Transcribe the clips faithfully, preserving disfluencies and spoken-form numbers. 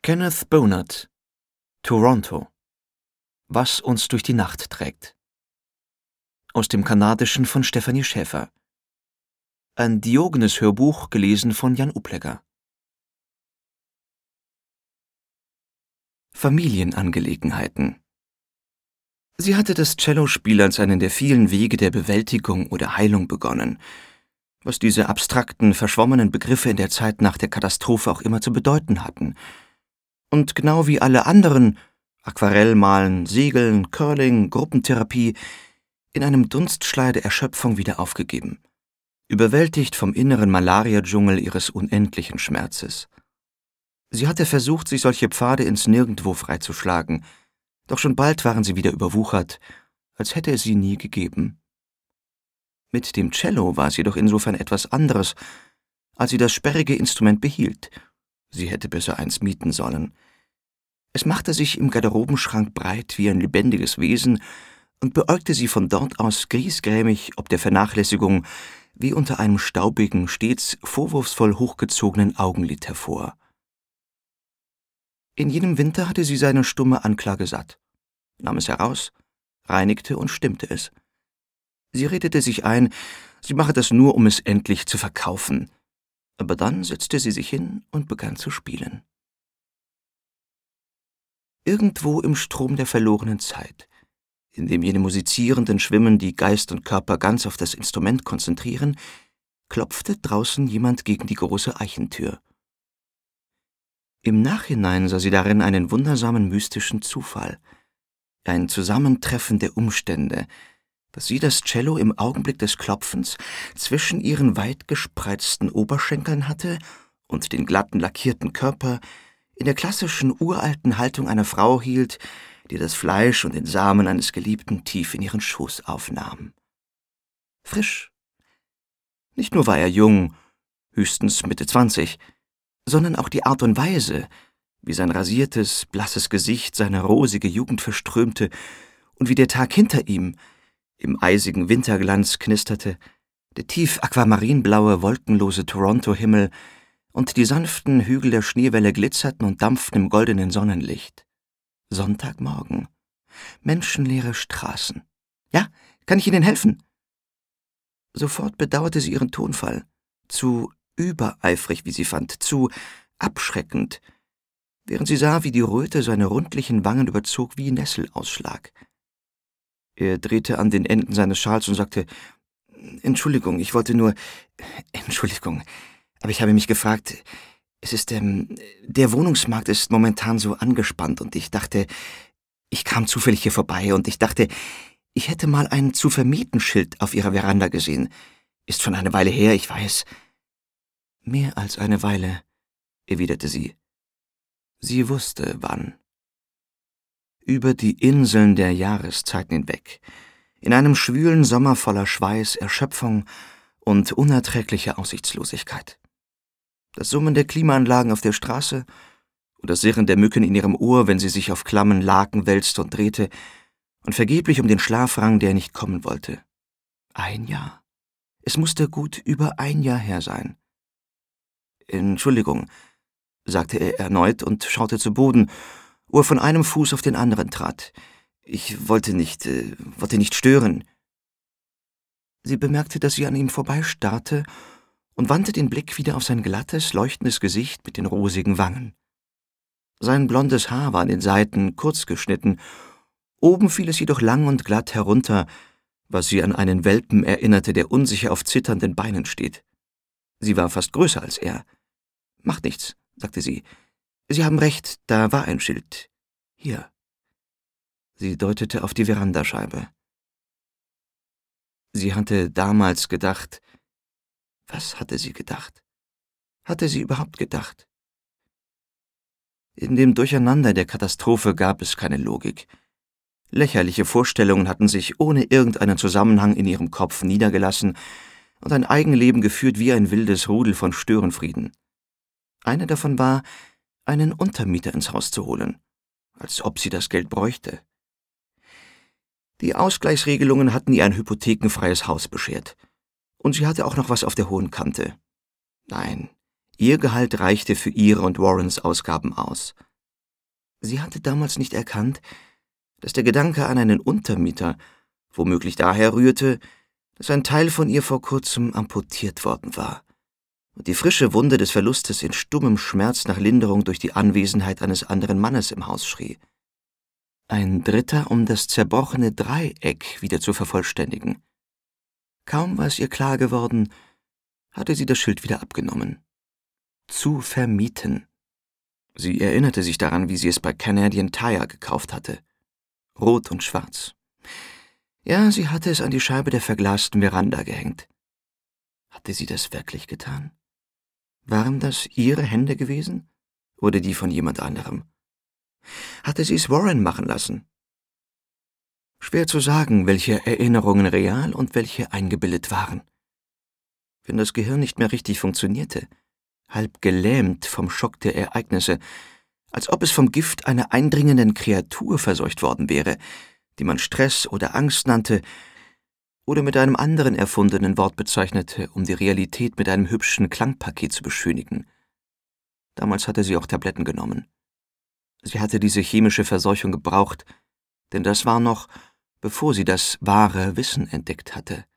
Kenneth Bonard, Toronto. Was uns durch die Nacht trägt. Aus dem Kanadischen von Stefanie Schäfer. Ein Diogenes-Hörbuch, gelesen von Jan Uplegger. Familienangelegenheiten. Sie hatte das Cellospiel als einen der vielen Wege der Bewältigung oder Heilung begonnen, was diese abstrakten, verschwommenen Begriffe in der Zeit nach der Katastrophe auch immer zu bedeuten hatten. Und genau wie alle anderen, Aquarellmalen, Segeln, Curling, Gruppentherapie, in einem Dunstschleier der Erschöpfung wieder aufgegeben, überwältigt vom inneren Malaria-Dschungel ihres unendlichen Schmerzes. Sie hatte versucht, sich solche Pfade ins Nirgendwo freizuschlagen, doch schon bald waren sie wieder überwuchert, als hätte es sie nie gegeben. Mit dem Cello war es jedoch insofern etwas anderes, als sie das sperrige Instrument behielt. Sie hätte besser eins mieten sollen. Es machte sich im Garderobenschrank breit wie ein lebendiges Wesen und beäugte sie von dort aus griesgrämig ob der Vernachlässigung wie unter einem staubigen, stets vorwurfsvoll hochgezogenen Augenlid hervor. In jenem Winter hatte sie seine stumme Anklage satt, nahm es heraus, reinigte und stimmte es. Sie redete sich ein, sie mache das nur, um es endlich zu verkaufen. Aber dann setzte sie sich hin und begann zu spielen. Irgendwo im Strom der verlorenen Zeit, in dem jene Musizierenden schwimmen, die Geist und Körper ganz auf das Instrument konzentrieren, klopfte draußen jemand gegen die große Eichentür. Im Nachhinein sah sie darin einen wundersamen mystischen Zufall, ein Zusammentreffen der Umstände, dass sie das Cello im Augenblick des Klopfens zwischen ihren weit gespreizten Oberschenkeln hatte und den glatten, lackierten Körper in der klassischen, uralten Haltung einer Frau hielt, die das Fleisch und den Samen eines Geliebten tief in ihren Schoß aufnahm. Frisch. Nicht nur war er jung, höchstens Mitte zwanzig, sondern auch die Art und Weise, wie sein rasiertes, blasses Gesicht seine rosige Jugend verströmte und wie der Tag hinter ihm im eisigen Winterglanz knisterte, der tief aquamarinblaue, wolkenlose Toronto-Himmel und die sanften Hügel der Schneewelle glitzerten und dampften im goldenen Sonnenlicht. Sonntagmorgen. Menschenleere Straßen. »Ja, kann ich Ihnen helfen?« Sofort bedauerte sie ihren Tonfall. Zu übereifrig, wie sie fand, zu abschreckend, während sie sah, wie die Röte seine rundlichen Wangen überzog wie Nesselausschlag. Er drehte an den Enden seines Schals und sagte, »Entschuldigung, ich wollte nur... Entschuldigung, aber ich habe mich gefragt, es ist, ähm, der Wohnungsmarkt ist momentan so angespannt und ich dachte, ich kam zufällig hier vorbei und ich dachte, ich hätte mal ein Zu-vermieten-Schild auf Ihrer Veranda gesehen. Ist schon eine Weile her, ich weiß.« »Mehr als eine Weile«, erwiderte sie. Sie wusste, wann. Über die Inseln der Jahreszeiten hinweg, in einem schwülen Sommer voller Schweiß, Erschöpfung und unerträglicher Aussichtslosigkeit. Das Summen der Klimaanlagen auf der Straße und das Sirren der Mücken in ihrem Ohr, wenn sie sich auf klammen Laken wälzte und drehte, und vergeblich um den Schlaf rang, der nicht kommen wollte. Ein Jahr. Es musste gut über ein Jahr her sein. »Entschuldigung«, sagte er erneut und schaute zu Boden, wo er von einem Fuß auf den anderen trat. »Ich wollte nicht, äh, wollte nicht stören.« Sie bemerkte, dass sie an ihm vorbeistarrte und wandte den Blick wieder auf sein glattes, leuchtendes Gesicht mit den rosigen Wangen. Sein blondes Haar war an den Seiten kurz geschnitten, oben fiel es jedoch lang und glatt herunter, was sie an einen Welpen erinnerte, der unsicher auf zitternden Beinen steht. Sie war fast größer als er. »Macht nichts«, sagte sie. »Sie haben recht, da war ein Schild. Hier.« Sie deutete auf die Verandascheibe. Sie hatte damals gedacht... Was hatte sie gedacht? Hatte sie überhaupt gedacht? In dem Durcheinander der Katastrophe gab es keine Logik. Lächerliche Vorstellungen hatten sich ohne irgendeinen Zusammenhang in ihrem Kopf niedergelassen und ein Eigenleben geführt wie ein wildes Rudel von Störenfrieden. Eine davon war, einen Untermieter ins Haus zu holen, als ob sie das Geld bräuchte. Die Ausgleichsregelungen hatten ihr ein hypothekenfreies Haus beschert. Und sie hatte auch noch was auf der hohen Kante. Nein, ihr Gehalt reichte für ihre und Warrens Ausgaben aus. Sie hatte damals nicht erkannt, dass der Gedanke an einen Untermieter womöglich daher rührte, dass ein Teil von ihr vor kurzem amputiert worden war und die frische Wunde des Verlustes in stummem Schmerz nach Linderung durch die Anwesenheit eines anderen Mannes im Haus schrie. Ein Dritter, um das zerbrochene Dreieck wieder zu vervollständigen. Kaum war es ihr klar geworden, hatte sie das Schild wieder abgenommen. Zu vermieten. Sie erinnerte sich daran, wie sie es bei Canadian Tire gekauft hatte. Rot und schwarz. Ja, sie hatte es an die Scheibe der verglasten Veranda gehängt. Hatte sie das wirklich getan? Waren das ihre Hände gewesen? Oder die von jemand anderem? Hatte sie es Warren machen lassen? Schwer zu sagen, welche Erinnerungen real und welche eingebildet waren. Wenn das Gehirn nicht mehr richtig funktionierte, halb gelähmt vom Schock der Ereignisse, als ob es vom Gift einer eindringenden Kreatur verseucht worden wäre, die man Stress oder Angst nannte oder mit einem anderen erfundenen Wort bezeichnete, um die Realität mit einem hübschen Klangpaket zu beschönigen. Damals hatte sie auch Tabletten genommen. Sie hatte diese chemische Verseuchung gebraucht, denn das war noch, bevor sie das wahre Wissen entdeckt hatte.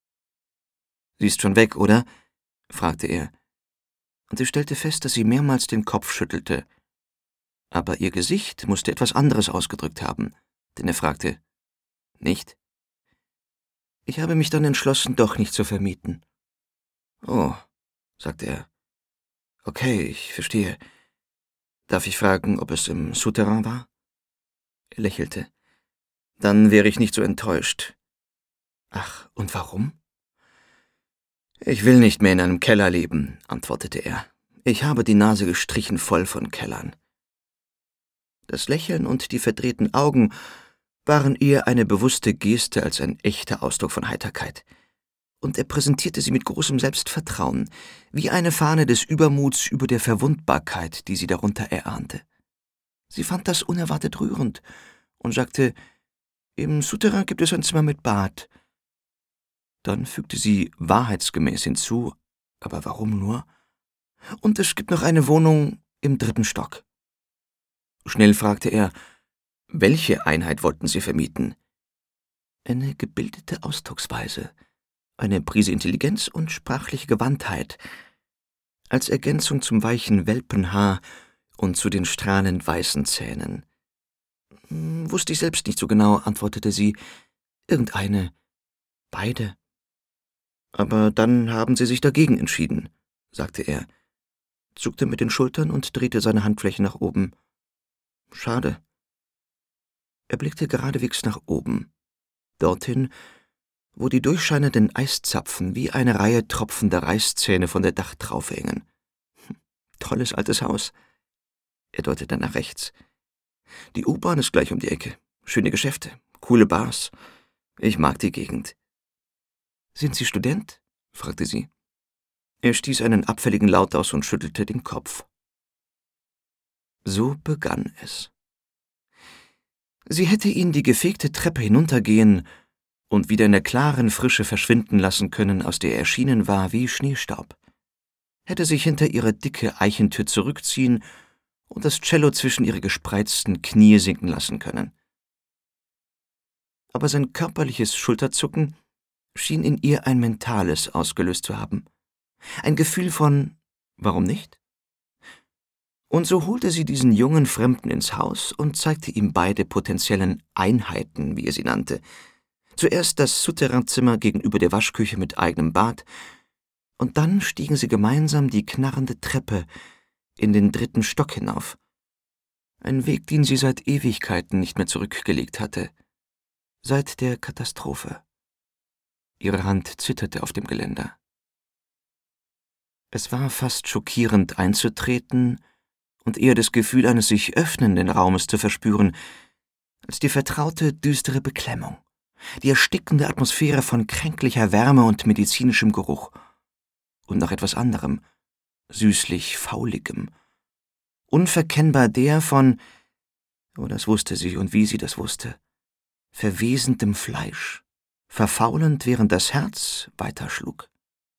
»Sie ist schon weg, oder?« fragte er, und sie stellte fest, dass sie mehrmals den Kopf schüttelte. Aber ihr Gesicht musste etwas anderes ausgedrückt haben, denn er fragte, »Nicht?« »Ich habe mich dann entschlossen, doch nicht zu vermieten.« »Oh«, sagte er. »Okay, ich verstehe. Darf ich fragen, ob es im Souterrain war?« Er lächelte. »Dann wäre ich nicht so enttäuscht.« »Ach, und warum?« »Ich will nicht mehr in einem Keller leben«, antwortete er. »Ich habe die Nase gestrichen voll von Kellern.« Das Lächeln und die verdrehten Augen waren eher eine bewusste Geste als ein echter Ausdruck von Heiterkeit. Und er präsentierte sie mit großem Selbstvertrauen, wie eine Fahne des Übermuts über der Verwundbarkeit, die sie darunter erahnte. Sie fand das unerwartet rührend und sagte, »Im Souterrain gibt es ein Zimmer mit Bad.« Dann fügte sie wahrheitsgemäß hinzu, aber warum nur? »Und es gibt noch eine Wohnung im dritten Stock.« Schnell fragte er, welche Einheit wollten Sie vermieten? Eine gebildete Ausdrucksweise, eine Prise Intelligenz und sprachliche Gewandtheit, als Ergänzung zum weichen Welpenhaar und zu den strahlend weißen Zähnen. Hm, »Wusste ich selbst nicht so genau«, antwortete sie. »Irgendeine. Beide.« »Aber dann haben Sie sich dagegen entschieden«, sagte er, zuckte mit den Schultern und drehte seine Handfläche nach oben. »Schade.« Er blickte geradewegs nach oben, dorthin, wo die durchscheinenden Eiszapfen wie eine Reihe tropfender Reißzähne von der Dachtraufe hängen. Hm, »Tolles altes Haus.« Er deutete nach rechts. »Die U-Bahn ist gleich um die Ecke. Schöne Geschäfte, coole Bars. Ich mag die Gegend.« »Sind Sie Student?« fragte sie. Er stieß einen abfälligen Laut aus und schüttelte den Kopf. So begann es. Sie hätte ihn die gefegte Treppe hinuntergehen und wieder in der klaren Frische verschwinden lassen können, aus der er erschienen war wie Schneestaub, hätte sich hinter ihre dicke Eichentür zurückziehen und das Cello zwischen ihre gespreizten Knie sinken lassen können. Aber sein körperliches Schulterzucken schien in ihr ein mentales ausgelöst zu haben, ein Gefühl von »Warum nicht?« Und so holte sie diesen jungen Fremden ins Haus und zeigte ihm beide potenziellen Einheiten, wie er sie nannte. Zuerst das Souterrainzimmer gegenüber der Waschküche mit eigenem Bad, und dann stiegen sie gemeinsam die knarrende Treppe in den dritten Stock hinauf. Ein Weg, den sie seit Ewigkeiten nicht mehr zurückgelegt hatte. Seit der Katastrophe. Ihre Hand zitterte auf dem Geländer. Es war fast schockierend einzutreten und eher das Gefühl eines sich öffnenden Raumes zu verspüren, als die vertraute, düstere Beklemmung, die erstickende Atmosphäre von kränklicher Wärme und medizinischem Geruch und noch etwas anderem, süßlich Fauligem, unverkennbar der von, oh, das wusste sie und wie sie das wusste, verwesendem Fleisch, verfaulend, während das Herz weiterschlug.